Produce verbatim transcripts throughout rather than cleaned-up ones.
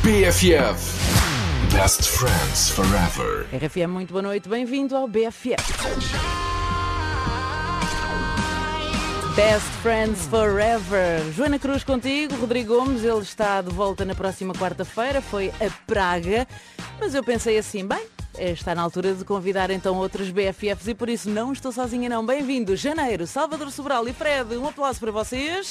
B F F Best Friends Forever. R F M, muito boa noite, bem-vindo ao B F F Best Friends Forever. Joana Cruz contigo, Rodrigo Gomes, ele está de volta na próxima quarta-feira, foi a Praga, mas eu pensei assim, bem, está na altura de convidar então outros B F Fs e por isso não estou sozinha não. Bem-vindo, Janeiro, Salvador Sobral e Fred, um aplauso para vocês.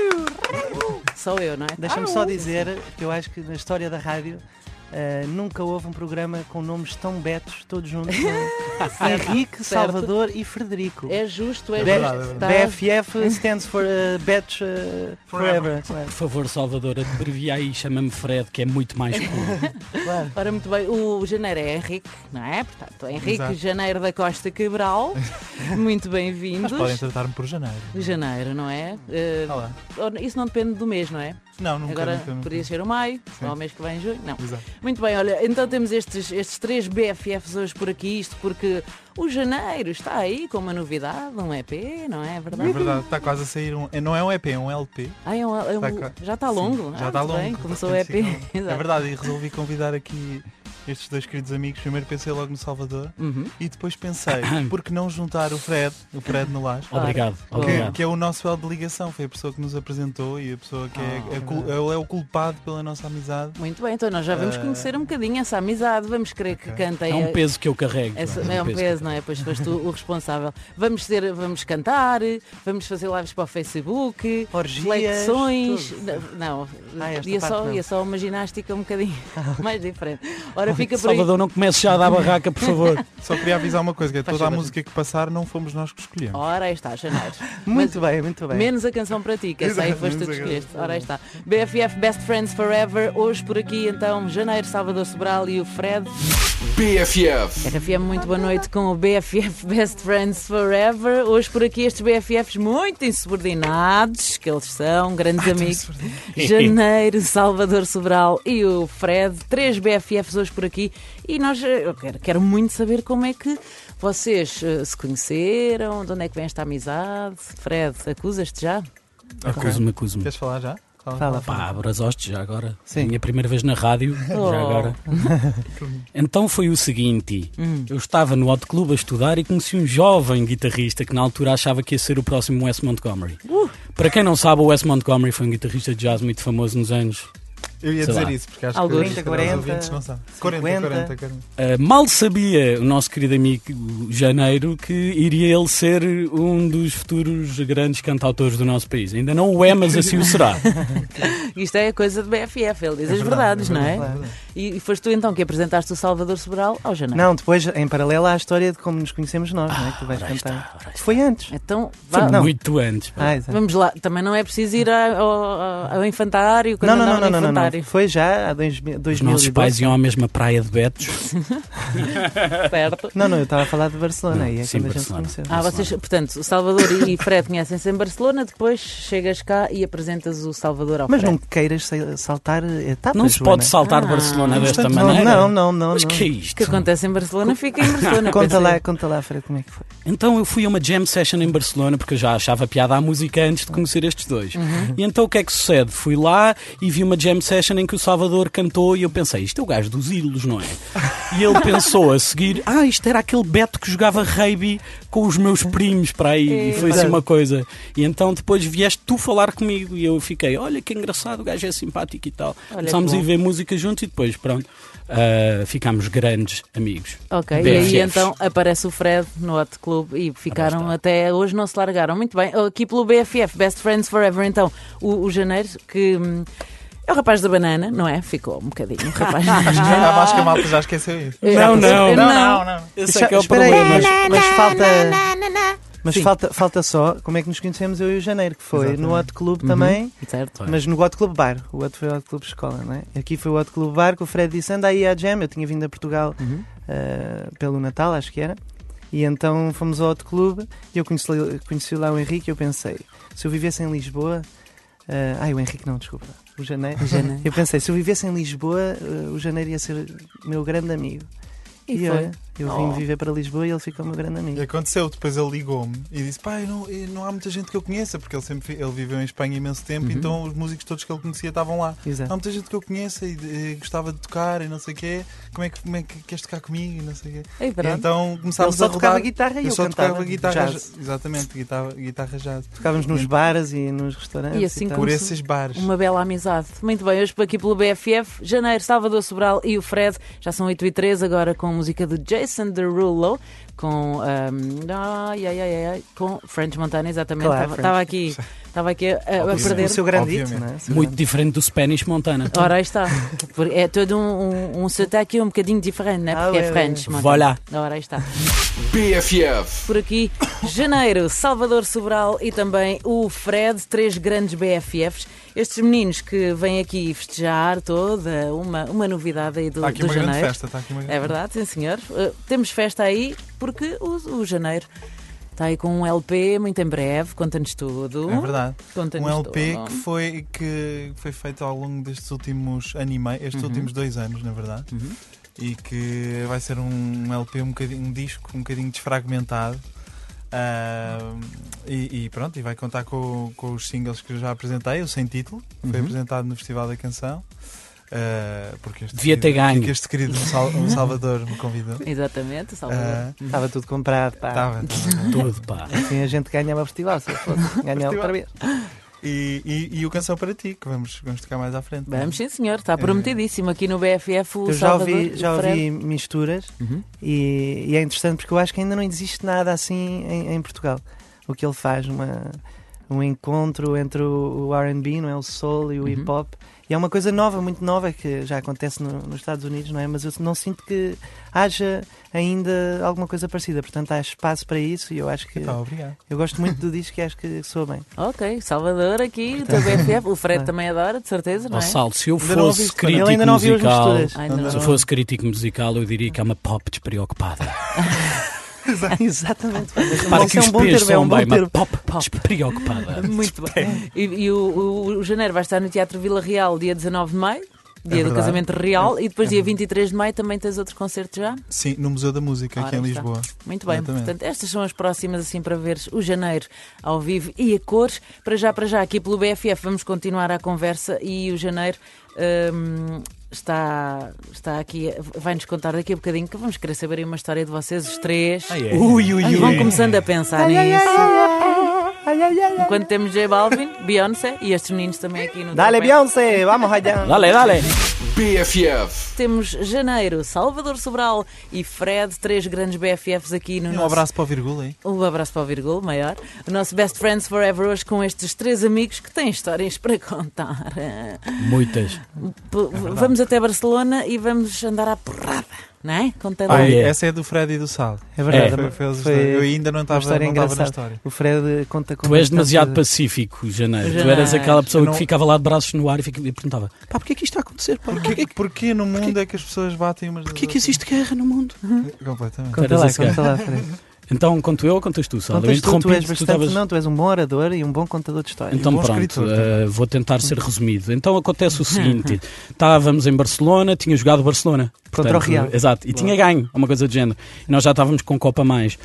Uhul. Sou eu, não é? Deixa-me só dizer que eu acho que na história da rádio Uh, nunca houve um programa com nomes tão betos, todos juntos. Henrique, Salvador e Frederico. É justo, é B- justo. B F F stands for uh, Betos uh, Forever. Por favor, Salvador, abrevia aí, chama-me Fred, que é muito mais cool. Claro. Ora, muito bem, o Janeiro é Henrique, não é? Portanto, Henrique Exato. Janeiro da Costa Cabral, muito bem-vindos. Mas podem tratar-me por Janeiro. Janeiro, não é? Uh, Olá. Isso não depende do mês, não é? Não, nunca, Agora nunca, nunca. podia ser o maio, Sim. ou o mês que vem, junho. Não. Exato. Muito bem, olha, então temos estes, estes três B F Fs hoje por aqui, isto porque o Janeiro está aí com uma novidade, um E P, não é? É verdade? É verdade, está quase a sair um. Não é um E P, é um L P. Ah, é um, é um- Está qua- já está Sim, longo? Já Ah, está muito longo. bem, começou o E P. Portanto, ficam- É Exato. verdade, e resolvi convidar aqui estes dois queridos amigos. Primeiro pensei logo no Salvador Uhum. e depois pensei, por que não juntar o Fred, o Fred no Laje? Obrigado, Claro. Que, obrigado. que é o nosso elo de ligação, foi a pessoa que nos apresentou e a pessoa que é, Ah, é, cul- é o culpado pela nossa amizade. Muito bem, então nós já vamos Ah. conhecer um bocadinho essa amizade, vamos querer que Ok. cantem. É um peso que eu carrego. Essa- Joana, é um que peso, eu não é? Pois foste tu o responsável. Vamos, ter, vamos cantar, vamos fazer lives para o Facebook, Orgias, flexões. tudo. Não, não. Ah, esta ia, parte só, não. ia só uma ginástica um bocadinho mais diferente. Ora, fica por aí. Salvador, não comece já a dar barraca, por favor. Só queria avisar uma coisa, que é Faz toda a favor. música que passar não fomos nós que escolhemos. Ora, aí está, Janeiro. Muito bem, muito bem. Menos a canção para ti, que essa aí Exato, foste tu que menos a escolheste. canção. Ora, aí está. B F F Best Friends Forever. Hoje por aqui, então, Janeiro, Salvador Sobral e o Fred. B F F R F M, muito boa noite com o B F F Best Friends Forever. Hoje por aqui estes B F Fs muito insubordinados, que eles são, grandes amigos. Janeiro, Salvador Sobral e o Fred. Três B F Fs hoje por aqui. E nós, eh, eu quero, quero muito saber como é que vocês eh, se conheceram, de onde é que vem esta amizade. Fred, acusas-te já? Acuso-me, acuso-me. Queres falar já? Fala, Pá, abraçoste já agora. Sim. Minha primeira vez na rádio, Oh. já agora. Então foi o seguinte, Hum. eu estava no Hot Club a estudar e conheci um jovem guitarrista que na altura achava que ia ser o próximo Wes Montgomery. Uh. Para quem não sabe, o Wes Montgomery foi um guitarrista de jazz muito famoso nos anos... Eu ia Sei dizer lá. isso, porque acho Alguns. que os quarenta, ouvintes não sabem. quarenta, cinquenta. quarenta, quarenta. Uh, mal sabia o nosso querido amigo o Janeiro que iria ele ser um dos futuros grandes cantautores do nosso país. Ainda não o é, mas assim o será. Isto é coisa de B F F, ele diz as verdade, verdades, é não é? verdade. E, e foste tu então que apresentaste o Salvador Sobral ao Janeiro. Não, depois, em paralelo à história de como nos conhecemos nós, não é? Que tu vais ora aí cantar. está, ora aí está. Foi antes. Então, Foi vá, Não. muito antes. pá. Ah, exato. vamos lá. Também não é preciso ir ao, ao, ao infantário quando Não, não, não, andava não, no não, não. infantário. Foi já há dois mil Os nossos pais iam à mesma praia de Betos. Certo. Não, não, eu estava a falar de Barcelona Não, aí é sim, quando a gente se Barcelona. conheceu. Ah, vocês, portanto, o Salvador e Fred conhecem-se em Barcelona, depois chegas cá e apresentas o Salvador ao Mas Fred. não queiras sa- saltar etapas, Não se Joana. pode saltar Ah. Barcelona desta Portanto, Não, maneira. não, não, não. Mas não. que é O isto? que acontece em Barcelona fica em Barcelona. Conta pensei. lá, conta lá, Fred, como é que foi? Então eu fui a uma jam session em Barcelona porque eu já achava piada à música antes de conhecer estes dois. Uhum. E então o que é que sucede? Fui lá e vi uma jam session em que o Salvador cantou e eu pensei, isto é o gajo dos ídolos, não é? E ele pensou a seguir, ah, isto era aquele Beto que jogava rugby com os meus primos para aí. E foi assim uma coisa. E então depois vieste tu falar comigo e eu fiquei, olha que engraçado, o gajo é simpático e tal. Olha Começámos que a bom. ir ver música juntos e depois, pronto, ah, ficámos grandes amigos. Ok, e B F Fs. aí então aparece o Fred no Hot Club e ficaram está. até hoje, não se largaram. Muito bem, aqui pelo B F F, Best Friends Forever, então, o, o Janeiro, que hum, é o rapaz da banana, não é? Ficou um bocadinho, o rapaz da Acho que, banana. acho que a malta já esqueceu isso. Não, não. Não, não, não. Esse é que é o Espera aí, problema. mas, mas falta, mas Sim. falta, falta só como é que nos conhecemos eu e o Janeiro, que foi no Hot Club também, Certo. mas no Hot Club Bar. O outro foi o Hot Club Escola, não é? Aqui foi o Hot Club Bar que o Fred disse: anda aí à jam. Eu tinha vindo a Portugal Uhum. eh, pelo Natal, acho que era. E então fomos ao Hot Club e eu conheci, conheci lá o Henrique e eu pensei, se eu vivesse em Lisboa. eh, ai, o Henrique não, desculpa. O Janeiro. O Janeiro. Eu pensei, se eu vivesse em Lisboa, eh, o Janeiro ia ser meu grande amigo. E E, foi. olha, Eu Oh. vim viver para Lisboa e ele ficou meu grande E amigo. aconteceu, depois ele ligou-me e disse: pai, não, não há muita gente que eu conheça, porque ele sempre ele viveu em Espanha imenso tempo, Uhum. então os músicos todos que ele conhecia estavam lá. Há Exato. muita gente que eu conheça e, e gostava de tocar e não sei o quê. Como é que, como é que queres tocar comigo? E não sei o quê. Ei, E pronto. então Ele começámos só a tocava rodar. guitarra e eu eu só cantava tocava guitarra, jazz. exatamente, guitarra, guitarra jazz. Tocávamos nos bares e nos restaurantes. E assim tal. Por Começou esses bares. Uma bela amizade. Muito bem, hoje aqui pelo B F F, Janeiro, Salvador Sobral e o Fred. Já são oito e três agora com a música do Jason Derulo, com, um, ai, ai, ai, ai, com French Montana, exatamente. Claro, Estava French. estava aqui, estava aqui a, a Obviamente. perder. O seu grande hit, Obviamente. não é? O seu Muito grande- diferente do Spanish Montana. Ora, aí está. Por- É todo um, um, um sotaque um bocadinho diferente, né? Ah, Porque é é, French é. Montana. Voilà. Ora, aí está. B F F. Por aqui, Janeiro, Salvador Sobral e também o Fred, três grandes B F Fs. Estes meninos que vêm aqui festejar toda uma, uma novidade aí do, Está aqui do uma grande Janeiro. festa. Está aqui uma grande É verdade, sim senhor. Uh, temos festa aí porque o, o Janeiro está aí com um L P muito em breve, conta-nos tudo. É verdade. Conta-nos Um L P tudo. que foi, que foi feito ao longo destes últimos anime, estes Uhum. últimos dois anos, na verdade. Uhum. E que vai ser um L P um bocadinho, um disco um bocadinho desfragmentado. Ah, e, e pronto, e vai contar com, com os singles que eu já apresentei, o Sem Título, que foi Uhum. apresentado no Festival da Canção. Ah, porque este Devia ter querido- ganho. porque este querido Sal- um Salvador me convidou. Exatamente, Salvador. Ah, Estava tudo comprado, pá. Estava, estava. Tudo, pá. Assim a gente ganhava o festival, se eu fosse ganhar outra vez. E, e, e o Canção para Ti, que vamos, vamos tocar mais à frente. Vamos, sim senhor, está prometidíssimo aqui no B F F o Eu já Salvador. ouvi, já o Fred. ouvi misturas Uhum. e, e é interessante porque eu acho que ainda não existe nada assim em, em Portugal. O que ele faz, uma, um encontro entre o, o R and B, não é? O soul e o Uhum. hip hop. E é uma coisa nova, muito nova, que já acontece no- nos Estados Unidos, não é? Mas eu não sinto que haja ainda alguma coisa parecida. Portanto, há espaço para isso e eu acho que. Ah, obrigado. Eu gosto muito do disco e acho que soa bem. Ok, Salvador aqui, o teu B F F. O Fred Ah. também adora, de certeza, não Ó é? Sal, se eu Ainda não fosse ouviste, crítico Ele ainda não ouviu as musical, misturas. Ai, não. se eu fosse crítico musical, eu diria que é uma pop despreocupada. Exatamente. Mas Para isso que é os um bom pés termo, é são um bom bem, uma termo. pop despreocupada. Muito bem. E, e o, o- o Janeiro vai estar no Teatro Vila Real dia dezanove de maio, dia do verdade. casamento real, e depois É dia verdade. vinte e três de maio também tens outro concerto já? Sim, no Museu da Música, aqui Ora, em está. Lisboa. Muito bem, Exatamente. portanto, estas são as próximas assim para veres o Janeiro ao vivo e a cores. Para já, para já, aqui pelo B F F vamos continuar a conversa e o Janeiro hum, está, está aqui, vai-nos contar daqui a bocadinho que vamos querer saber aí uma história de vocês, os três. Ah, é? Ui, ui, Ai, ui. vão começando a pensar nisso. Enquanto temos J Balvin, Beyoncé e estes meninos também aqui no Dale, teu pé. Beyoncé, vamos allá. Dale, dale. B F F. Temos Janeiro, Salvador Sobral e Fred, três grandes B F Fs aqui no Um nosso... abraço para o Virgula aí. Um abraço para o Virgul, maior. O nosso Best Friends Forever hoje com estes três amigos que têm histórias para contar. Muitas. P- vamos até Barcelona e vamos andar à porrada, não é? Contando. Ah, Ai, é. Essa é do Fred e do Sal. É verdade. Foi- foi eles foi- dois. Eu ainda não estava história não estava na engraçada. história. O Fred conta com Tu és bastante- demasiado pacífico, Janeiro. Tu Janeiro. eras aquela pessoa Eu não- que ficava lá de braços no ar e, fica- e perguntava: pá, porquê que isto está a acontecer? Pá? Porquê, Porquê, porquê no mundo é que as pessoas batem umas porquê que existe guerra no mundo? das Completamente. Conta Eras lá, esse conta lá, Fred. Então, conto eu ou contas tu, Sal? Eu Contas tu, tu interrompi-te, és tu bastante. estavas- Não, tu és um bom orador e um bom contador de histórias. Então bom pronto, escritor eh, também. vou tentar ser resumido. Então acontece o seguinte: estávamos em Barcelona, tinha jogado Barcelona. Contra o Real. Exato, e tinha ganho, uma coisa do género. E nós já estávamos com Copa a mais.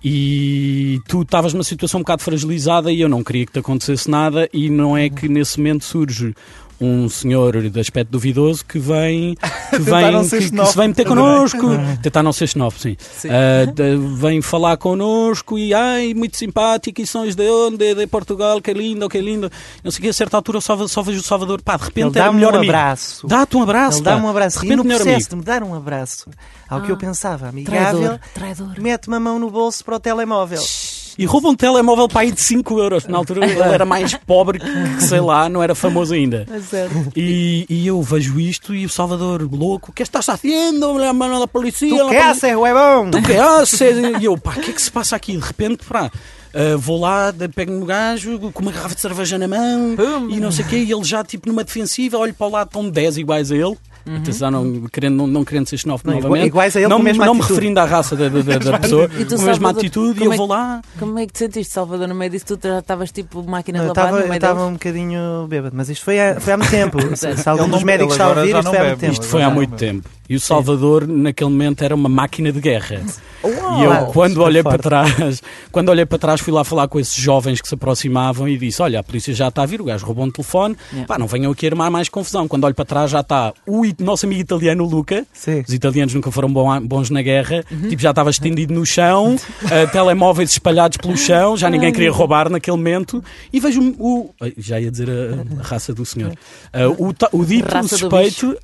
E tu estavas numa situação um bocado fragilizada e eu não queria que te acontecesse nada. E não é que nesse momento surge um senhor de aspecto duvidoso que vem, que, Tentar vem não ser que, que xenófobo. se vem meter connosco, tentar não ser xenófobo, sim. Sim. Ah, de- vem falar connosco e ai, muito simpático, e sões de onde? De Portugal, que lindo, que lindo. Não sei o que, a certa altura só, só vejo o Salvador, pá, de Ele repente era o dá-me melhor um amigo. abraço. Dá-te um abraço, Ele pá. dá-me um abraço. De E repente, no melhor processo amigo. de me dar um abraço, ao que Ah. eu pensava, Traidor, amigável, traidor. mete-me a mão no bolso para o telemóvel. E rouba um telemóvel para aí de cinco euros. Na altura ele era mais pobre que, que, sei lá, não era famoso ainda. É certo. E, e eu vejo isto e o Salvador, louco, o que estás fazendo? A mano da polícia. Tu la que poli- haces, huevón? Tu que haces? E eu, pá, o que é que se passa aqui? De repente, pá, uh, vou lá, de- pego no gajo, com uma garrafa de cerveja na mão Pum. e não sei o quê, e ele já, tipo, numa defensiva, olho para o lado, estão dez iguais a ele. Uhum. Atenção, não querendo, não, não querendo ser xenófobo Não, novamente. iguais a ele não, com a mesma não me atitude. referindo à raça da, da, da, da pessoa, E tu, com a mesma Salvador, atitude, e como eu é vou lá. Como é que te sentiste, Salvador, no meio disso? Tu já estavas tipo máquina Não, de eu lavar estava no eu meio estava deles? um bocadinho bêbado, mas isto foi há, foi há muito tempo. se, se algum Ele dos não- médicos ele está a agora ouvir, já isto não foi há bebe. muito tempo. Isto foi há Agora muito não. tempo. E o Salvador, naquele momento, era uma máquina de guerra. E eu, Uau, quando super olhei para forte. trás, quando olhei para trás, fui lá falar com esses jovens que se aproximavam e disse: olha, a polícia já está a vir, o gajo roubou um telefone, Yeah. pá, não venham aqui armar mais confusão. Quando olho para trás, já está o i- nosso amigo italiano Luca. Sim. Os italianos nunca foram bom- bons na guerra, tipo, já estava estendido no chão, uh, telemóveis espalhados pelo chão, já ninguém queria roubar naquele momento. E vejo o. Ai, já ia dizer a, a raça do senhor. Uh, o, ta- o dito, o Raça do suspeito,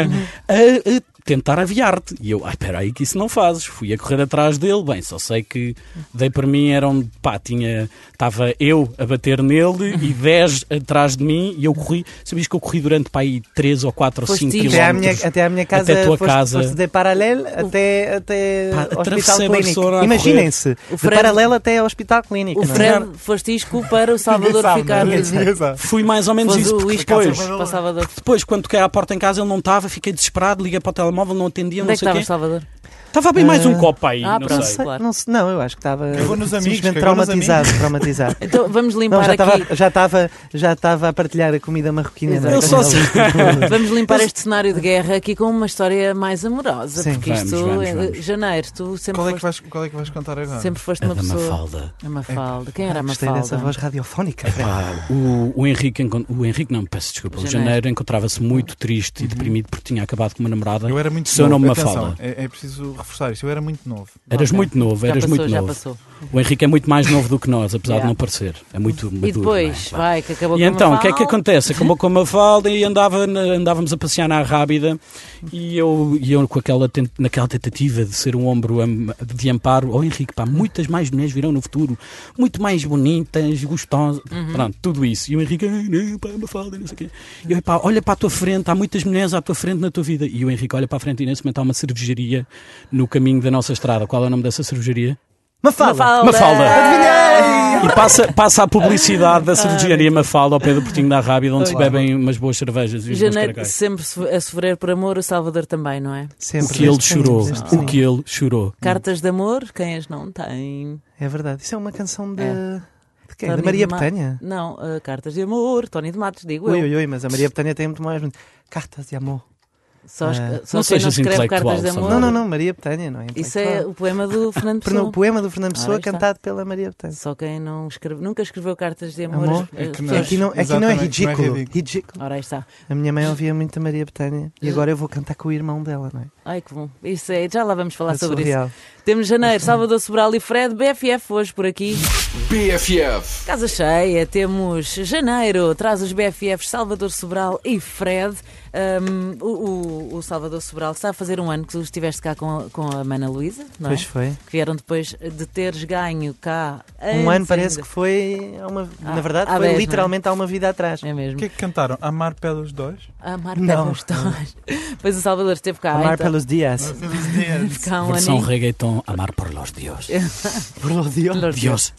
a, a tentar aviar-te. E eu, ai, espera aí que isso não fazes. Fui a correr atrás dele. Bem, só sei que dei para mim, eram, pá, tinha, estava eu a bater nele e dez atrás de mim e eu corri. Sabias que eu corri durante, pá, aí três ou quatro ou Foste cinco isto. Até à minha, quilómetros. até à minha casa, Até a tua foste, casa. foste de paralelo até, até Pá, Hospital atravessei Clínico. Barcelona a Imaginem-se, O de Fred- paralelo até ao Hospital Clínico. O não é? Fred foste isco para o Salvador Ninguém sabe, ficar. não é? Ninguém sabe. Fui mais ou menos Foste isso. o Porque isco depois, para o Salvador. depois, quando toquei à porta em casa, ele não estava, fiquei desesperado, liguei para o telemóvel, não atendia, Onde não é que sei o estavas, quê. Salvador? Estava bem mais um Ah, copo aí, ah, não pronto. sei. Sei, Claro. não, sei- não, eu acho que estava Cagou nos amigos, simplesmente cagou nos traumatizado, traumatizado. Então vamos limpar Não, já aqui. estava já estava já estava a partilhar a comida marroquina. não é? Eu só Com sei. ele. Vamos limpar este cenário de guerra aqui com uma história mais amorosa, Sim. porque Vamos, isto vamos, é- vamos. janeiro, tu sempre Qual é, que foste, vais, qual é que vais contar agora? sempre foste É uma da pessoa. Mafalda. A Mafalda. Quem era a Gostei dessa Mafalda? voz radiofónica. Epá, o, o Henrique, encon- o Henrique não, peço desculpa, o Janeiro. Janeiro encontrava-se muito triste e deprimido porque tinha acabado com uma namorada. Eu era muito Seu novo. nome Atenção, Mafalda. é, é preciso reforçar isto. Eu era muito novo. Eras Ok. muito novo, Já eras passou, muito já novo. passou. O Henrique é muito mais novo do que nós, apesar Yeah. de não parecer. É muito maduro. E depois, não é? vai, que acabou E com a então, o que é que Mafalda. acontece? Acabou com a Mafalda e andava, na- andávamos a passear na Rábida e eu, e eu com aquela, tent- naquela tentativa de ser um ombro am- de amparo, oh Henrique, pá, muitas mais mulheres virão no futuro, muito mais bonitas, gostosas, Uhum. pronto, tudo isso. E o Henrique, "Ai, não, pá, Mafalda, não sei o quê. E eu, pá, olha para a tua frente, há muitas mulheres à tua frente na tua vida. E o Henrique olha para a frente e nesse momento há uma cervejaria no caminho da nossa estrada. Qual é o nome dessa cervejaria? Mafalda. Mafalda. Mafalda. Adivinhei! E passa, passa a publicidade da cervejaria Mafalda ao pé do Portinho da Rábida, onde se bebem umas boas cervejas e uns bons Janeiro caracais. sempre so- a sofrer por amor, o Salvador também, não é? O Sempre, que ele desde sempre, chorou, desde o sempre. que ele chorou. Cartas de amor, quem as não tem? É verdade. Isso é uma canção de, É. de quem? Tony De Maria de Ma- Betânia? Não, uh, Cartas de amor, Tony de Matos, digo Ui, eu. ui, ui, mas a Maria Betânia tem muito mais. Cartas de amor. Só, es- Ah. só Não quem não sejas escreve intelectual, Cartas de amor. Salvador. Não, não, não, Maria Betânia, não é? Isso é intelectual. o poema do Fernando Perno- Pessoa. O poema do Fernando Ora, Pessoa aí está. cantado pela Maria Betânia. Só quem não escreve, nunca escreveu Cartas de amor. Amor? as- É as que não- pessoas- Aqui não, aqui não é Exatamente, não é ridículo. ridículo. ridículo. Ora, aí está. A minha mãe ouvia muito a Maria Betânia e agora eu vou cantar com o irmão dela, não é? Ai, que bom. Isso é, já lá vamos falar É sobre surreal. isso. Temos Janeiro, Salvador Sobral e Fred, B F F hoje por aqui. B F F. Casa cheia, temos Janeiro, traz os B F Fs Salvador Sobral e Fred. Um, o, o- o Salvador Sobral está a fazer um ano que tu estiveste cá com a, com a Mana Luísa, não é? Pois foi. Que vieram depois de teres ganho cá. Um ano parece ainda. que foi. há uma, Ah, na verdade, há foi dez, literalmente há uma vida atrás. É O mesmo. que é que cantaram? Amar pelos dois? Amar Não. pelos dois. Pois o Salvador esteve cá. Amar então, pelos dias. Pelos dias. cá um Versão aninho. reggaeton, amar por los dios. Por los dios. Pelos Dios.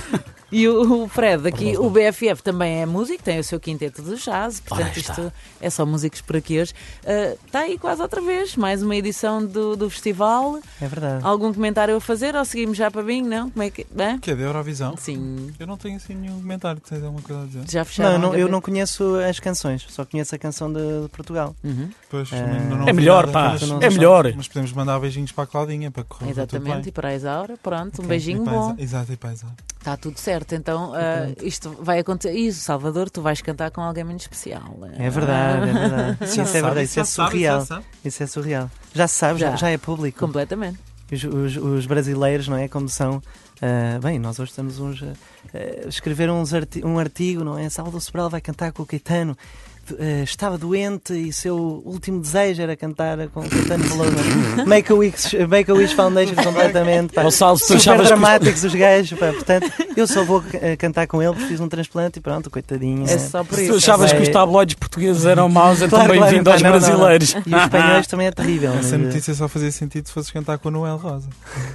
E o, o Fred, aqui, o B F F também é músico, tem o seu quinteto de jazz, Ora, portanto está. isto é só músicos por aqui hoje. Uh, está aí quase outra vez, mais uma edição do, do festival. É verdade. Algum comentário a fazer ou seguimos já para bingo, não? Como é que... é? Que é da Eurovisão? Sim, Eu não tenho assim nenhum comentário. Tens alguma coisa a dizer? já fecharam. Não, eu não, a eu gaveta? não conheço as canções, só conheço a canção de, de Portugal. Uhum, Pois, É. ainda não É ouvi melhor, nada, pá, mas- é mas- melhor. Mas podemos mandar beijinhos para a Claudinha para correr tudo exatamente, bem. e para a Isaura, pronto, um Ok. beijinho E para a bom. Isa- Exato, e para a Isaura. Está tudo certo, então uh, isto vai acontecer. E Salvador, tu vais cantar com alguém muito especial. É verdade, é verdade. Isso, é verdade, isso é surreal. sabe. Isso é surreal. Já se sabe, já, Já. já é público. Completamente. Os, os- os brasileiros, não é? Como são. ah, bem, nós hoje estamos uns. a a escrever uns arti- um artigo, não é? Salvador Sobral vai cantar com o Caetano. Ah, estava doente e seu último desejo era cantar com o Caetano Veloso. Make a Wish, Make a Wish Foundation completamente. Pá. Ó, Salvo, tu Super achavas que os- dramáticos os gajos, pá. Portanto, Eu só vou uh, cantar com ele porque fiz um transplante e pronto, coitadinho. É só por Se isso. tu achavas Vai- que os tabloides portugueses eram maus, então Claro, bem-vindo claro, aos pá, não, não, não. brasileiros. E os espanhóis também é terrível. Essa mas, notícia só fazia sentido se fosses cantar com o Noel Rosa.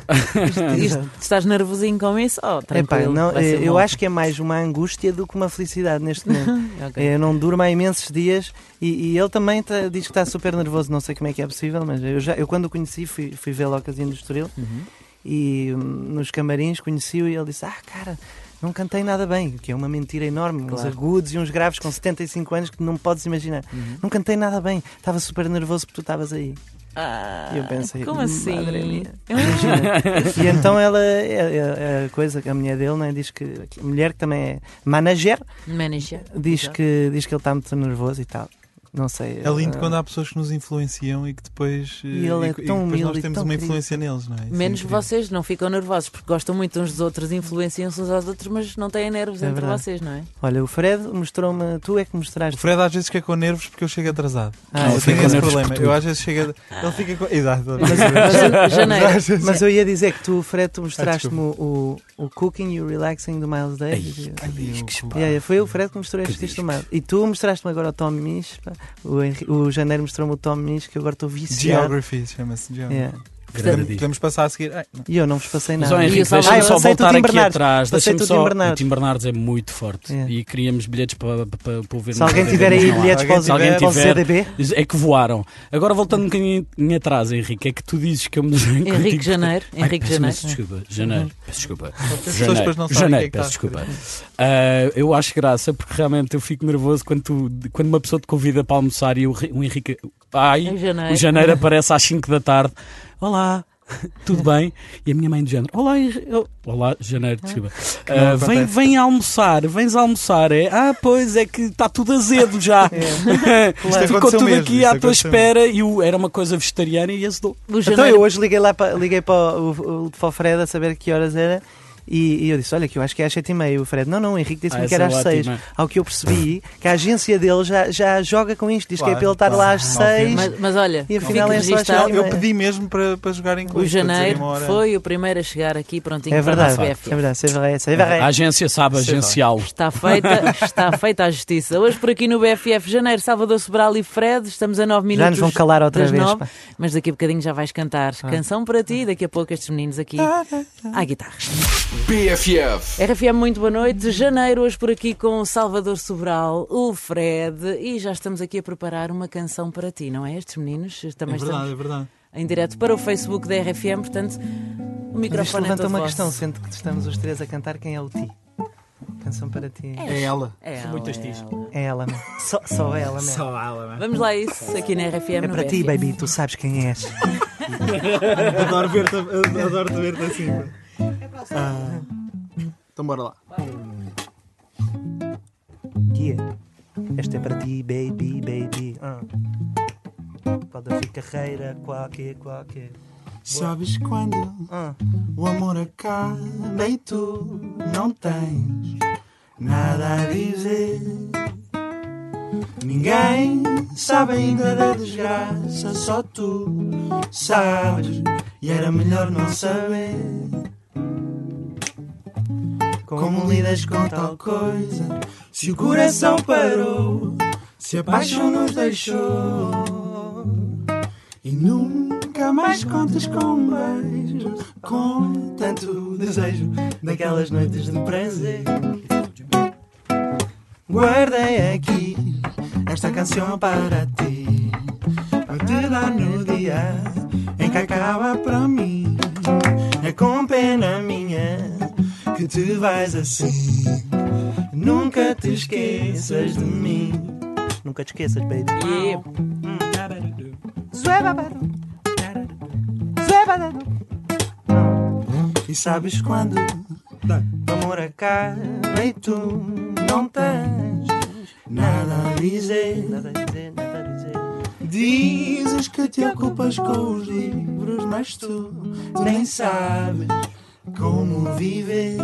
uh, Isto- estás nervosinho com isso? Oh, Epá, tranquilo. não, vai ser eu bom. acho que é mais uma angústia do que uma felicidade neste momento. Ok. Eu não durmo há imensos dias e, e ele também tá- diz que está super nervoso. Não sei como é que é possível, mas eu, já, eu quando o conheci fui, fui vê-lo ao Casino do Estoril Uhum. e hum, nos camarins conheci-o e ele disse: Ah, cara, não cantei nada bem, o que é uma mentira enorme. Uns Claro. agudos e uns graves com setenta e cinco anos que não podes imaginar. Uhum. Não cantei nada bem, estava super nervoso porque tu estavas aí. Ah, E eu pensei, como assim? madre minha. Imagina. E então ela, é, é- é a coisa que a mulher dele, né, diz que a mulher que também é manager, Manager. diz Exato. que, diz que ele está muito nervoso e tal. Não sei. É lindo eh, quando há pessoas que nos influenciam e que depois, eh, E ele é que- tão depois humilde nós e temos tão uma querido. influência neles, não é? Isso é Menos incrível. vocês não ficam nervosos porque gostam muito uns dos outros, influenciam-se uns aos outros, mas não têm nervos É entre verdade. vocês, não é? Olha, o Fred mostrou-me, tu é que O mostraste. Fred às vezes fica com nervos porque eu chego atrasado. Ah, eu eu tenho fico com esse nervos problema. por tudo. Eu às vezes chego. Ele fica com. Exato. Ja- Janeiro. Mas eu ia dizer que tu, Fred, tu Ah, mostraste-me o, o, o Cooking e o Relaxing do Miles Davis. Ei, Ai, que eu- disco. Yeah, yeah, foi o Fred que mostrou Que este disco do discos. Miles. E tu mostraste-me agora o Tom Misch. pá. O, Henri- o Janeiro mostrou-me o Tom Misch, que eu agora estou viciado. Geography, chama-se Geography. Yeah. Grande Podemos, disco. podemos passar a seguir. Ai, não. E eu não vos passei Mas, nada. ó, Henrique, E o Salvador- deixa-me Ah, eu só aceito o voltar Tim aqui Bernardes. atrás. Aceito Deixa-me o Tim só. Bernardes. O Tim Bernardes é muito forte É. e queríamos bilhetes para, para, para ouvir. Se alguém tiver aí bilhetes para o Se alguém para o tiver, C D B, é que voaram. Agora voltando um bocadinho atrás, Henrique, é que tu dizes que eu me desenho Henrique contigo. Janeiro. Ai, Henrique peço Janeiro. imensa desculpa. Janeiro. Peço desculpa. As pessoas Janeiro, depois não sabem Janeiro, o que é que peço está a desculpa. Ah, eu acho graça porque realmente eu fico nervoso quando, tu, quando uma pessoa te convida para almoçar e o, Ri- o Henrique. Ai, Em janeiro. o Janeiro aparece às cinco da tarde. Olá. Tudo bem? E a minha mãe de género, olá, Henri- eu- olá, Janeiro, desculpa. Ah, não vem, acontece. vem almoçar, vens almoçar. É? Ah, pois é que está tudo azedo já. Ficou aconteceu tudo mesmo, aqui isto à tua aconteceu espera e o, era uma coisa vegetariana e azedou. O Então Janeiro. eu hoje liguei lá para, liguei para o, o, para o Fred a saber que horas era e, e eu disse, olha que eu acho que é às sete e meia. O Fred, não, não, o Henrique disse-me Ah, que era às essa é seis. ótima. Ao que eu percebi, que a agência dele já, já joga com isto, diz que é Claro, para ele estar claro. lá às Óbvio. seis. Mas, mas olha, E afinal fique é só às registado. sete e Eu meia. pedi mesmo para, para jogarem com O isto, para dizerem Janeiro uma hora. foi o primeiro a chegar aqui prontinho É para a verdade, nossa é B F F. verdade, c'est vrai, c'est A vrai. agência sabe Sei lá. agenciá-lo. Está feita, está feita a justiça. Hoje por aqui no B F F Janeiro, Salvador Sobral e Fred, estamos a nove minutos Já nos vão calar outra das vez. nove, pá. mas daqui a bocadinho já vais cantar Ah. canção para ti, daqui a pouco estes meninos aqui à guitarra. B F F. R F M, muito boa noite. Janeiro, hoje por aqui com o Salvador Sobral, o Fred, e já estamos aqui a preparar uma canção para ti, não é? Estes meninos É também verdade, estamos é verdade. em direto para o Facebook da R F M, portanto, o Mas isto microfone é levanta todo uma vosso. questão, sendo que estamos os três a cantar, quem é o Ti? Canção para ti. É ela. É ela, muitas é tis. ela. É ela mesmo. Só, só ela mesmo. ela, né? Vamos lá a isso, aqui na R F M. É no para B ti, F M. baby, tu sabes quem és. Adoro ver-te adoro ver assim. Ah, então bora lá. Yeah. Esta é para ti, baby, baby. Ah. Pode haver carreira, qualquer, qualquer. Sabes quando Ah. o amor acaba e tu não tens nada a dizer? Ninguém sabe ainda da desgraça, só tu sabes e era melhor não saber. Como lidas com tal coisa? Se o coração parou, se a paixão nos deixou e nunca mais contas com um beijo, com tanto desejo daquelas noites de prazer. Guardei aqui esta canção para ti, para te dar no dia em que acaba para mim. É com pena minha que te vais assim. Nunca te esqueças de mim. Nunca te esqueças, baby. Yeah. E sabes quando O amor acaba e tu não tens nada a dizer? nada a dizer, nada a dizer. Dizes que te ocupas com os livros, mas tu nem sabes como viver.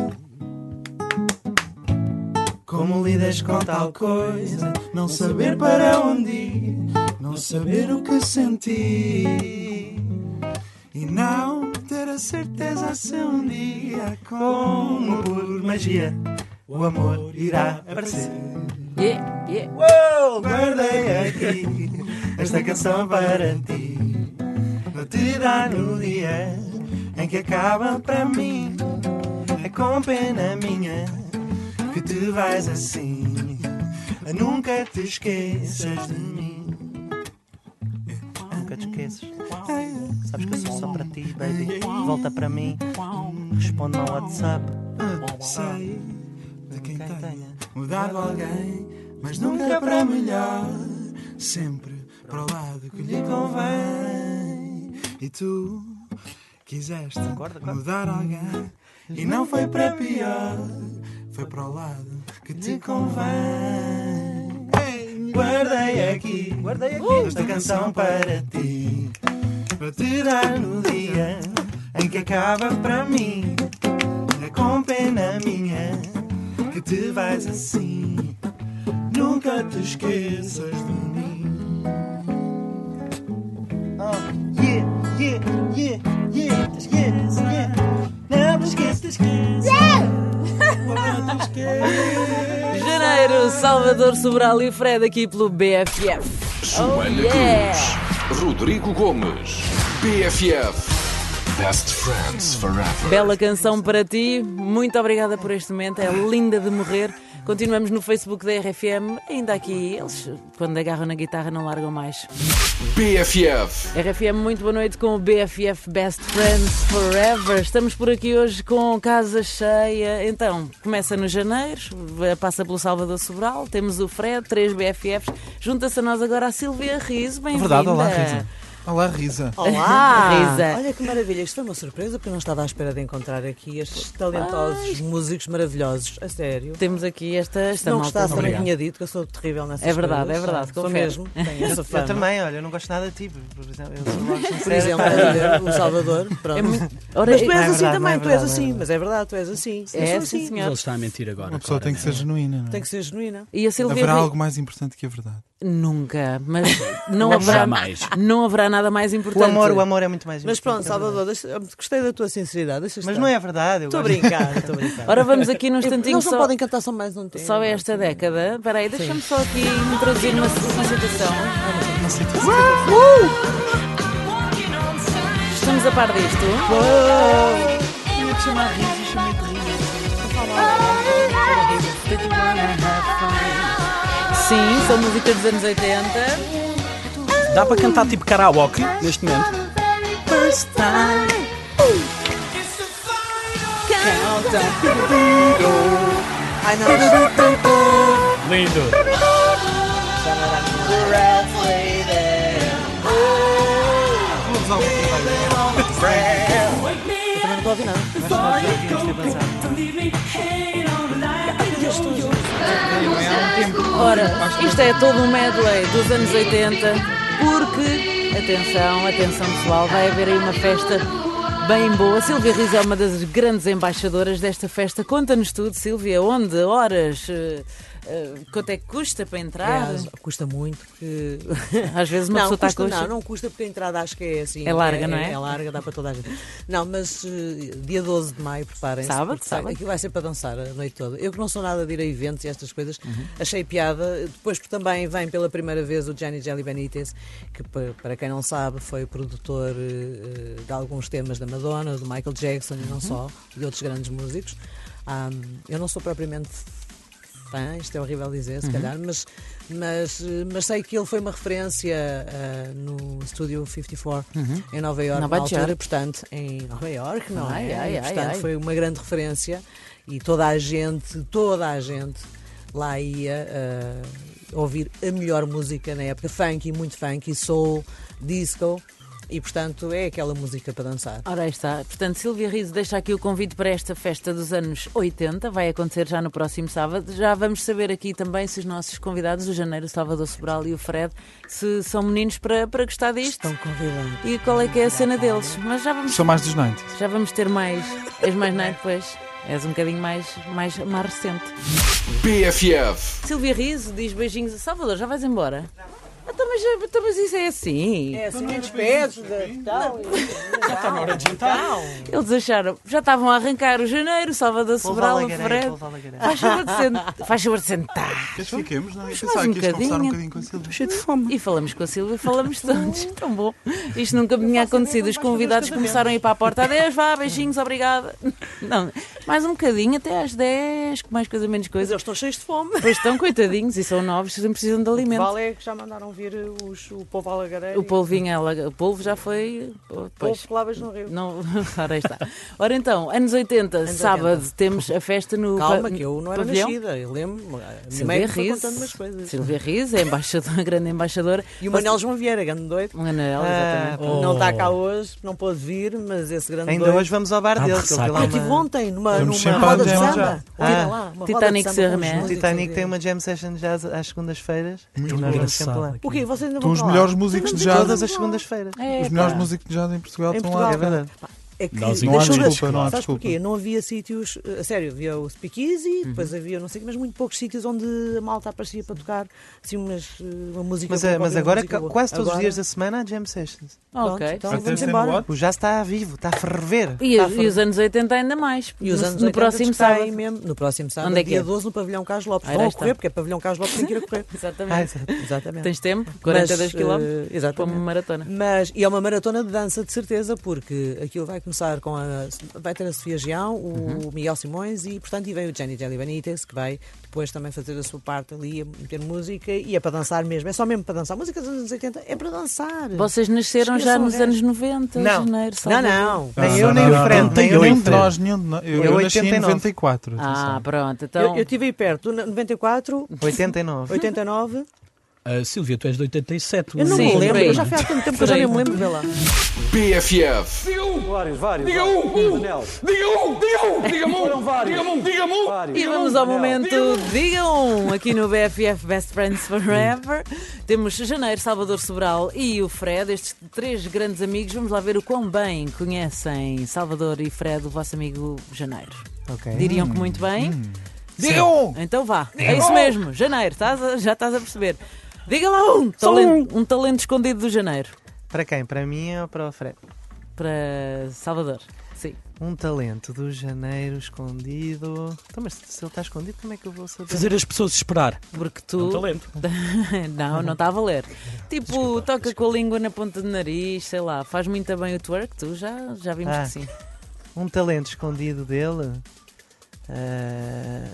Como lidas com tal coisa? Não saber para onde ir, não saber o que sentir e não ter a certeza se um dia, como por magia, o amor irá aparecer. Yeah, yeah. Uou, guardei aqui esta canção para ti. Vou te dar no dia em que acaba para mim. É com pena minha que te vais assim. Nunca te esqueças de mim. Nunca te esqueças. Sabes que eu sou só para ti, baby. Volta para mim. Responde no WhatsApp. Sei de quem tenha mudado alguém, mas nunca para melhor. Sempre para o lado que lhe convém. E tu quiseste mudar alguém e não foi para pior. Foi para o lado que te convém. Guardei aqui, guardei aqui esta canção para ti. Para te dar no dia em que acaba para mim. É com pena minha que te vais assim. Nunca te esqueças de mim. Oh, yeah, yeah, yeah, yeah, yes, yeah. Não te esqueças, não te esqueças. Janeiro, Salvador Sobral e Fred aqui pelo B F F. Joana yeah. Cruz, Rodrigo Gomes, B F F. Best Friends Forever. Bela canção para ti, muito obrigada por este momento, é linda de morrer. Continuamos no Facebook da R F M, ainda aqui, eles quando agarram na guitarra não largam mais. B F F. R F M, muito boa noite com o B F F Best Friends Forever. Estamos por aqui hoje com casa cheia. Então, começa no janeiro, passa pelo Salvador Sobral, temos o Fred, três B F Fs. Junta-se a nós agora a Silvia Riso, bem-vinda. Verdade, olá, Risa. Olá, Risa. Olá, Risa. Olha que maravilha, isto foi uma surpresa porque eu não estava à espera de encontrar aqui estes talentosos músicos maravilhosos, a sério. Temos aqui esta, esta Se não malta. gostasse também Obrigado. tinha dito que eu sou terrível nessas É verdade, coisas. é verdade, Sou confere. mesmo, tenho essa fama. Eu também, olha, eu não gosto nada de ti. Por exemplo, eu sou logo Por sincero. exemplo, a ver, o Salvador, pronto. É muito... Ora, Mas tu Não és é assim verdade, também, não é tu és verdade, assim, não é mas é verdade, tu és assim. Eu É, sou sim, assim. senhor. Ele está a mentir agora. Uma pessoa tem que ser genuína, não é? Tem que ser genuína. E a Silvia Haverá Ri- algo mais importante que a verdade. Nunca, mas não Não haverá jamais. não haverá nada mais importante. O amor, o amor é muito mais Mas importante. pronto, Salvador, deixa- eu gostei da tua sinceridade. deixa Mas estar. não é verdade. eu Estou a gosto. brincar, estou a brincar. Ora, vamos aqui num instantinho Eles não só, podem cantar só mais um tempo. só esta década. Espera aí, deixa-me só aqui introduzir uma, uma situação. Estamos a par disto? Sim, são músicas dos anos oitenta. Dá para cantar tipo karaoke neste momento? First time. Ai não, Lindo. eu também não estou a ouvir nada. Ora, isto é todo um medley dos anos oitenta, porque, atenção, atenção pessoal, vai haver aí uma festa bem boa. Silvia Riso é uma das grandes embaixadoras desta festa. Conta-nos tudo, Silvia, onde, horas, uh, uh, quanto é que custa para entrar? É, custa muito porque Às vezes uma não, pessoa está custa, com não, não custa porque a entrada acho que é assim. É larga, não é? É larga, dá para toda a gente. Não, mas uh, dia doze de maio, preparem-se. Sábado, porque sábado. Aqui vai ser para dançar a noite toda. Eu que não sou nada de ir a eventos e estas coisas, Uhum. achei piada. Depois porque também vem pela primeira vez o Gianni Jelly Benitez, que pa- para quem não sabe foi o produtor uh, de alguns temas da Madonna, do Michael Jackson e não só, e outros grandes músicos. Um, eu não sou propriamente fã, isto é horrível dizer, se calhar, mas, mas, eh, mas sei que ele foi uma referência eh, no Estúdio cinquenta e quatro em Nova Iorque, Nova na altura, York. portanto, em Nova Iorque, não Ai, é? ai, E, ai, portanto, ai. foi uma grande referência e toda a gente, toda a gente lá ia eh, ouvir a melhor música na época, funk, muito funk, e soul, disco. E, portanto, é aquela música para dançar. Ora, aí está. Portanto, Silvia Riso deixa aqui o convite para esta festa dos anos oitenta. Vai acontecer já no próximo sábado. Já vamos saber aqui também se os nossos convidados, o Janeiro, o Salvador Sobral e o Fred, se são meninos para, para gostar disto. Estão convidados. E qual é que é a cena deles. Mas já vamos, Sou mais dos noventa. já vamos ter mais. És mais night depois. És um bocadinho mais, mais, mais recente. B F F. Silvia Riso diz beijinhos a Salvador. Já vais embora? Então, mas, então, mas isso é assim. É assim, despedes. Então, Já está na hora de jantar. Eles acharam, já estavam a arrancar o janeiro, o Salvador Vou Sobral, o Valagareiro, Fred. vou Valagareiro. Faz favor de sentar. Faz favor de sentar. Queres que fiquemos? Não, eu mais pensava um que ias conversar um bocadinho. bocadinho com a Silvia. Cheio de fome. E falamos com a Silvia, falamos todos. Tão bom. Isto nunca me tinha acontecido. Os convidados começaram a ir para a porta. Adeus, vá, beijinhos, obrigada. Não, mais um bocadinho, até às dez, com mais coisa, menos Mas coisa. eles estão cheios de fome. Pois estão, coitadinhos, e são novos, sempre precisam de alimento. Vale é que já mandaram vir os, o povo alagareiro. O polvinho, ela- o polvo já foi. O Pois. povo que lavas no rio. Não, ora aí está. Ora então, anos oitenta, Anos sábado, oitenta. temos a festa no Calma, pa- que eu não era pavilhão. nascida. Eu lembro. A minha Silvia mãe me foi Riz. contando umas coisas. Silvia Riz, é embaixadora, a grande embaixadora. E o Manel João Vieira, grande doido. O Manel, Ah, exatamente. Não está cá hoje, não pôde vir, mas esse grande Ainda doido. hoje vamos ao bar Ah, dele. de que ele tem lá ressaca. Eu estive uma... ontem numa, Vamos numa sempre à roda de jam samba. já. Olha Ah, lá, uma Titanic roda de se samba com os remete. O músicos Titanic ali. tem uma jam session já às, às segundas-feiras. Muito E nós vamos engraçado. sempre lá. O quê? Vocês ainda Estão vão os para lá? melhores músicos de jazz. Todas as segundas-feiras. É, Os melhores pá. músicos de jazz em Portugal Em estão Portugal. lá. É verdade. É que Nós Não há deixou de- desculpa, não há Sabes desculpa. porquê? Não havia sítios, a sério, havia o Speakeasy, depois havia não sei o quê, mas muito poucos sítios onde a malta aparecia para tocar assim umas, uma música Mas, boa, é- mas qualquer agora, música boa. quase todos os Agora, dias da semana há jam sessions. pronto, Ok. então Até vamos sendo embora. what? O jazz está vivo, está a ferver. E, Está a e os anos oitenta ainda mais. E os no, anos no oitenta próximo está aí sábado. mesmo, no próximo sábado, Onde é que dia é? doze, no pavilhão Carlos Lopes. Ah, Vão aí a está. correr, porque é pavilhão Carlos Lopes, tem que ir a correr. Exatamente. Ah, exato. Exatamente. Tens tempo? quarenta e dois Mas, quilómetros. eh, Para uma exatamente. maratona. Mas, e é uma maratona de dança, de certeza, porque aquilo vai começar com a. Vai ter a Sofia Gião, o Miguel Simões e, portanto, e vem o Jenny Jelly Benítez, que vai depois também fazer a sua parte ali, a meter música e é para dançar mesmo. É só mesmo para dançar. Música dos anos oitenta é para dançar. Vocês nasceram já Esqueçam o nos resto. anos noventa, Não. janeiro, Não, Salvador. não. Nem Não, eu, não, nem não, o Fred. não. Nem eu, nem Nenhum o de Fred. nós, nenhum de nós. Eu, Eu eu nasci em oitenta e nove. noventa e quatro. Ah, atenção. pronto. Então, Eu, eu estive aí perto, do noventa e quatro, oitenta e nove. oitenta e nove. Ah, Silvia, tu és de oitenta e sete. Eu não Sim, me por lembro, aí. eu já fui há tanto tempo que eu já nem me lembro de ver lá. B F F. Vários, vários. Diga um, um. Diga um, diga um. Diga-me um. vários. Diga-me um, diga-me um. Vários. e vamos ao momento Digam aqui no B F F Best Friends Forever. Temos Janeiro, Salvador Sobral e o Fred, estes três grandes amigos. Vamos lá ver o quão bem conhecem Salvador e Fred, o vosso amigo Janeiro. Ok. Diriam que muito bem. Diga um! Então vá, é isso mesmo, Janeiro, estás a- já estás a perceber. Diga lá um talento, um talento escondido do Janeiro. Para quem? Para mim ou para o Fred? Para Salvador. Sim. Um talento do janeiro escondido. Então, mas se ele está escondido, como é que eu vou saber? Fazer as pessoas esperar. Porque É um tu. talento. não, não está a valer. Tipo, toca com a língua na ponta do nariz, sei lá, faz muito bem o twerk, tu já, já vimos Ah. que sim. Um talento escondido dele. ah,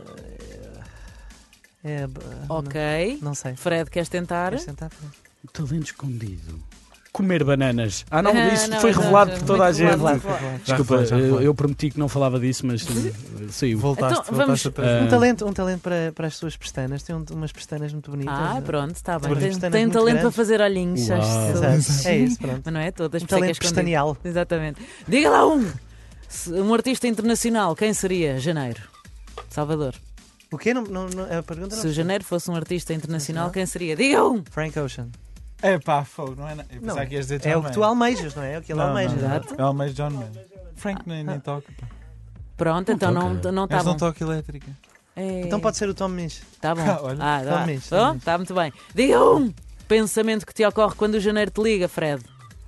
é. b- Ok. Não, não sei. Fred, queres tentar? Queres tentar, Fred? Talento escondido. Comer bananas. Ah, não, Ah, isso não, foi não, revelado já, por toda a muito gente. revelado. Foi revelado. Já Desculpa, foi, já eu, foi. eu prometi que não falava disso, mas uh, saiu. Voltaste, Então, vamos- voltaste atrás. Ah, Um talento, um talento para, para as suas pestanas. Tem um- umas pestanas muito bonitas. Ah, pronto, está bem. Umas Tem, pestanas tem muito talento para grandes. fazer olhinhos. Uau. acho que- Exato. É isso, pronto. Mas não é todas. Um por isso é que é talento escondido. pestaneal. Exatamente. Diga lá um. Se- Um artista internacional, quem seria? Janeiro. Salvador. O quê? Não, não, não- a pergunta não Se o Janeiro fosse um artista internacional, quem seria? Diga um. Frank Ocean. É pá, fogo, não é? na- Eu Não, pensava que ias dizer John é o que tu Mayer. almejas, não é? É o que ele Não, almeja. não, não. Exato. É o mais John Mayer. Frank nem, nem toca. pá. Pronto, então não toca. não está Mas não bom. toca elétrica. É. Então pode ser o Tom Misch. Tá bom. Ah, olha. Ah, dá. Tom Misch, Oh, Tom Misch. tá muito bem. Diga um. Pensamento que te ocorre quando o Janeiro te liga, Fred.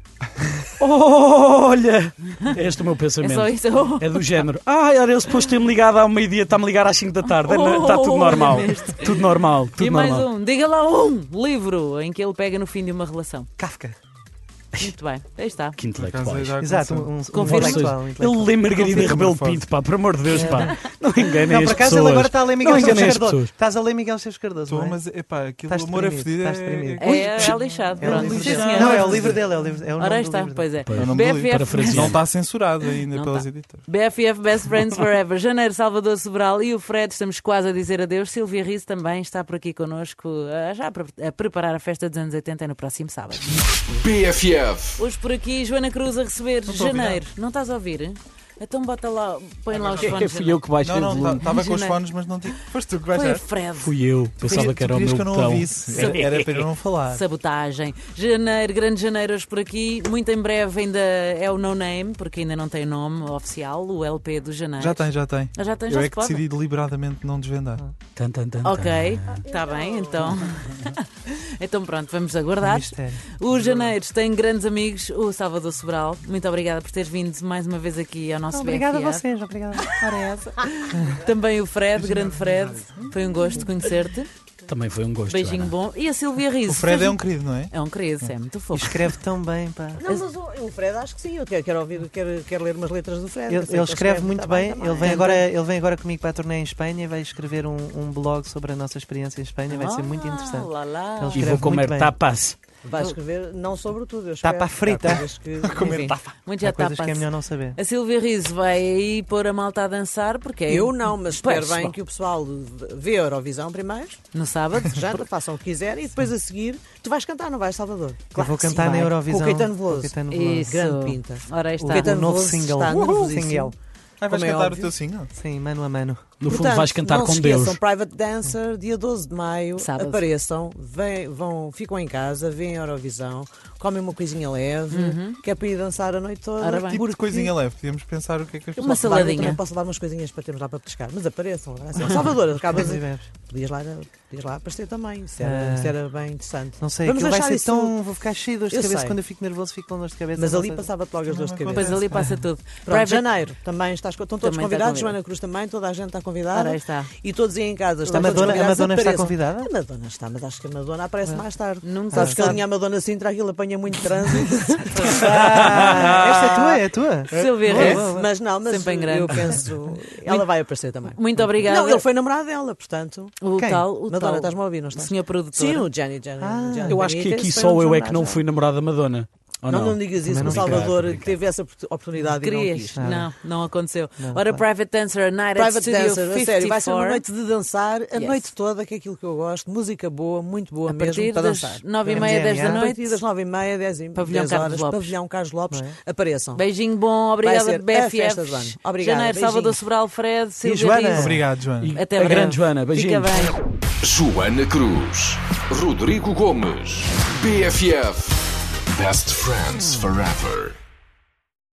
Olha! Este é o meu É pensamento. só isso. Oh. É do género. Ah, era ele suposto ter-me ligado ao meio-dia, está-me a ligar às cinco da tarde. Oh, Está tudo normal. olha neste. Tudo normal. Tudo E mais normal. um. Diga lá um livro em que ele pega no fim de uma relação. Kafka. Muito bem. Aí está. Que Por acaso, intelectuais. já Exato, aconteceu. um, um Confirma. intelectual. um Ele intelectual. lê Margarida Confirma, Rebelo Fábio. Pinto, pá, por amor de Deus, pá. Não enganem Não, as por acaso pessoas. ele agora está a ler Miguel Não Esteves enganem as Cardoso. pessoas. Estás a ler Miguel Esteves Cardoso, Estou, não é? mas epá, aquilo Estás do amor é deprimido, fedido. estás É, deprimido. É, é lixado. É o Pronto. livro Sim, dele. senhora. Não, é o livro dele. É o, livro, é o Ora nome aí do está, livro pois é. É o nome do B F livro. F Parafraseando. Não está censurado ainda Não pelas tá. editoras. B F F Best Friends Forever, Janeiro, Salvador Sobral e o Fred, estamos quase a dizer adeus. Silvia Riz também está por aqui connosco, ah, já a pre- a preparar a festa dos anos oitenta no próximo sábado. B F F. Hoje por aqui, Joana Cruz a receber estou a ouvir Janeiro. Não estás a ouvir? Então bota lá, põe lá os É, fones. fui eu que baixei Não, o não, volume. estava com os Janeiro. fones, mas não tinha. Foste tu que Foi o baixaste. Fred. Fui eu. Pensava que era o Tu querias meu que eu não botão. ouvisse. Era, era para eu não falar. Sabotagem. Janeiro, grande janeiro hoje por aqui. Muito em breve ainda é o No Name, porque ainda não tem nome oficial, o L P do Janeiro. Já tem, já tem. Ah, já tem, Eu já é se que pode? decidi deliberadamente não desvendar. Tan, tan, tan, Ok, tan. está bem, então. Então pronto, vamos Um aguardar. mistério. Os janeiros têm grandes amigos, o Salvador Sobral. Muito obrigada por teres vindo mais uma vez aqui ao nosso Obrigada a B F F. vocês, obrigada. Ora é essa. Também o Fred, grande Fred. Foi um gosto conhecer-te. Também foi um gosto. Beijinho Joana. bom. E a Silvia Riso. O Fred fez- é um querido, não é? É um querido, é muito E fofo. escreve tão bem, pá. Não, mas o, o Fred acho que sim, eu quero, quero ouvir, quero, quero ler umas letras do Fred. Ele, Eu sei ele que escreve muito tá bem. também. Ele vem, agora, ele vem agora comigo para a turnê em Espanha e vai escrever um, um blog sobre a nossa experiência em Espanha. Vai ser muito Ah, interessante. lá, lá. Eles- E escreve vou comer muito bem. tapas. Vai escrever não sobre tudo. Eu Tapa espero. frita. Há coisas que, Enfim, muito já Há coisas está que é melhor não saber. A Silvia Riso vai aí pôr a malta a dançar, porque é Eu não, mas espero Pois, bem bom. que o pessoal vê a Eurovisão primeiro, no sábado. janta, façam o que quiserem e depois a seguir tu vais cantar, não vais, Salvador? Eu vou que sim, cantar na vai. Eurovisão. Com o Caetano com o Veloso. Caetano Veloso. Isso. Grande pinta. Ora aí O, está. Caetano o novo Veloso single. está Uhul, nervosíssimo. single. Ah, vais Como é cantar óbvio. o teu single? Sim, mano a mano. No fundo Portanto, vais cantar não com se Deus. esqueçam, Private Dancer, dia doze de maio, Sábado. apareçam, vem, vão, ficam em casa, veem a Eurovisão, comem uma coisinha leve, que é para ir dançar a noite toda. Ora bem. Tipo de coisinha leve. Podíamos pensar o que é que as Eu Uma posso dar- eu saladinha. também posso dar umas coisinhas para termos lá para pescar, mas apareçam. Assim, Salvador, acabas Mas e de. bebes? Podias lá, podias lá aparecer também, isso era, Ah. isso era bem interessante. Não sei, Vamos aquilo vai deixar ser isso- tão. Vou ficar cheio de dores de Eu cabeça. sei. Quando eu fico nervoso, fico com dores de cabeça. Mas não ali sei- passava-te logo as dores de Também cabeça. Depois ali passa tudo. Pronto, Private- janeiro, também estás, estão todos Também está convidados, convidado. Joana Cruz também, toda a gente está Ora convidada. aí está. E todos aí em casa estão A todos Madonna, a convidados, Madonna está apareçam. convidada? A Madonna está, mas acho que a Madonna aparece mais tarde. Nunca Sabes se que a sabe. linha Madonna Sintra, aquilo apanha muito trânsito. Ah, esta é tua, é tua. Silvia Boa, Riso. boa, boa. Mas não, mas Sempre em grande. eu penso. Ela vai aparecer também. Muito obrigada. Não, ele foi namorado dela, portanto. O Quem? tal, o Madonna, tal. estás-me a ouvir, não estás? Senhor produtor. Sim, o Gianni, Gianni, Ah. Gianni Eu acho que Benítez aqui foi só um eu é dos que não namorados fui namorado da Madonna. Ou dela. não? Não, não digas isso, Também o não fica. Salvador Obrigado. teve essa oportunidade e não Querias? quis. Não, não aconteceu. Não, Ora, claro. Private Dancer, a Night at Private Studio Dancer, a sério, vai ser uma fifty-four. noite de dançar a Yes. noite toda, que é aquilo que eu gosto. Música boa, muito boa A mesmo partir para das dançar. nove e meia, dez da A A noite. partir das nove e meia, dez e Pavilhão dez Carlos horas, Lopes. Pavilhão Carlos Lopes, Não é? apareçam. Beijinho bom, obrigada ser B a F festa do ano. Fs. Obrigada, Janeiro, beijinho. Salvador Sobral, Fred, Silvia Joana? Riso. Obrigado, Joana. É Até A breve. grande Joana, Fica beijinhos. bem. Joana Cruz, Rodrigo Gomes, B F F, Best Friends Forever.